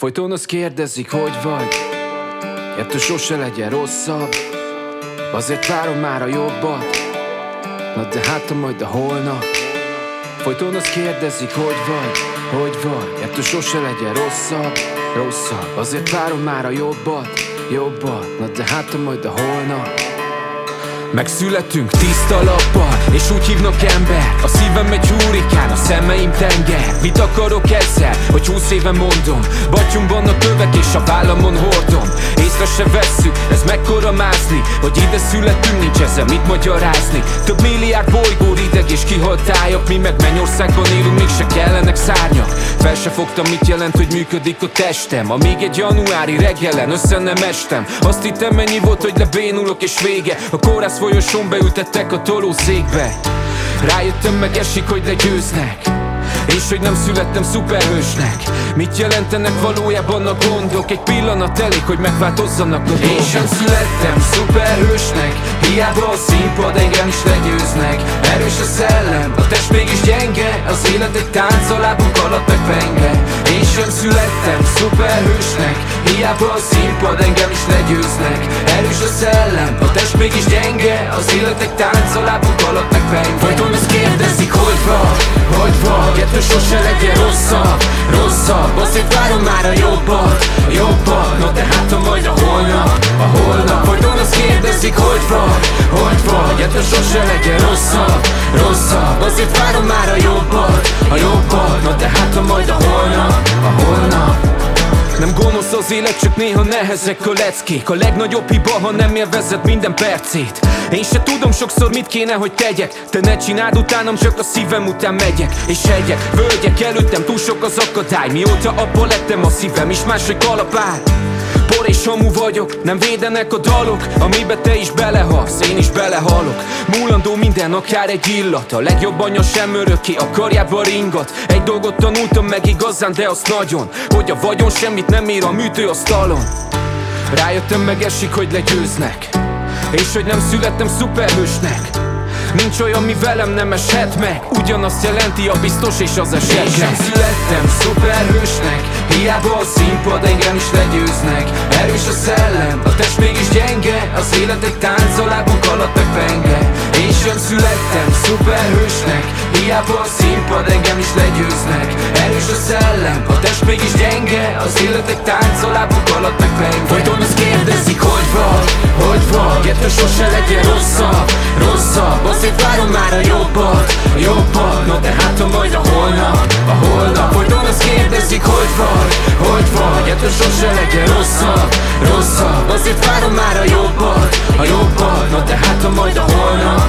Folyton azt kérdezik, hogy vagy, ettől sose legyen rosszabb. Azért várom már a jobbat, na de hát a majd a holnap. Folyton azt kérdezik, hogy vagy, ettől sose legyen rosszabb. Azért várom már a jobbat, na de hát a majd a holnap. Megszületünk tiszta lappal, és úgy hívnak ember. A szívem egy hurrikán, a szemeim tenger. Mit akarok ezzel, hogy 20 éve mondom? Batyunkban a kövek és a vállamon hordom. Észre se vesszük, ez mekkora mászni, hogy ide születünk, nincs ezzel mit magyarázni. Több milliárd bolygó rideg és kihalt tájak, mi meg Mennyországban élünk, mégse kellenek szárnyak. Fel se fogtam, mit jelent, hogy működik a testem, amíg egy januári reggelen össze nem estem. Azt hittem, ennyi volt, hogy lebénulok és vége. A kórház folyosón beültettek a tolószékbe. Rájöttem, meg esik, hogy legyőznek, és hogy nem születtem szuperhősnek. Mit jelentenek valójában a gondok? Egy pillanat elég, hogy megváltozzanak a dolgok. Én sem születtem szuperhősnek, hiába a színpad engem is legyőznek. Erős a szellem, a test mégis gyenge, az élet egy tánc, a lábunk alatt meg penge. Én sem születtem szuperhősnek, hiába a színpad engem is legyőznek. Erős a szellem, a test mégis gyenge, az élet egy tánc, a lábunk alatt meg penge. Folyton azt kérdezik, hogy vagy, ettől sose legyen rosszabb. Azért várom már a jobbat, na de hát a majd a holnap. Folyton azt kérdezik, hogy vagy, ettől sose legyen rosszabb. Azért várom már a jobbat, na de hát a majd a holnap. Nem gonosz az élet, csak néha nehezek a leckék. A legnagyobb hiba, ha nem élvezed minden percét. Én se tudom sokszor, mit kéne, hogy tegyek. Te ne csináld utánam, csak a szívem után megyek. És hegyek, völgyek előttem, túl sok az akadály. Mióta apa lettem, a szívem is máshogy kalapál. Por és hamu vagyok, nem védenek a dalok. Amibe te is belehalsz, én is belehalok. Múlandó minden, akár egy illat. A legjobb anya sem örökké, a karjába ringat. Egy dolgot tanultam meg igazán, de azt nagyon, hogy a vagyon semmit nem ér a műtőasztalon. Rájöttem, meg esik, hogy legyőznek, és hogy nem születtem szuperhősnek. Nincs olyan, mi velem nem eshet meg. Ugyanazt jelenti a biztos és az esetleg. Én sem születtem szuperhősnek, hiába a színpad engem is legyőznek. Erős a szellem, a test mégis gyenge, az élet egy tánc, a lábunk alatt meg penge. Én sem születtem szuperhősnek, hiába a színpad engem is legyőznek. Erős a szellem, a test mégis gyenge, az élet egy tánc, a lábunk alatt meg penge. Folyton azt kérdezik, hogy vagy, ettől sose legyen rosszabb. Azért várom már a jobbat, na de hát a majd a holnap. Folyton azt kérdezik, hogy vagy, ettől sose legyen rosszabb. Azért várom már a jobbat, na de hát a majd a holnap.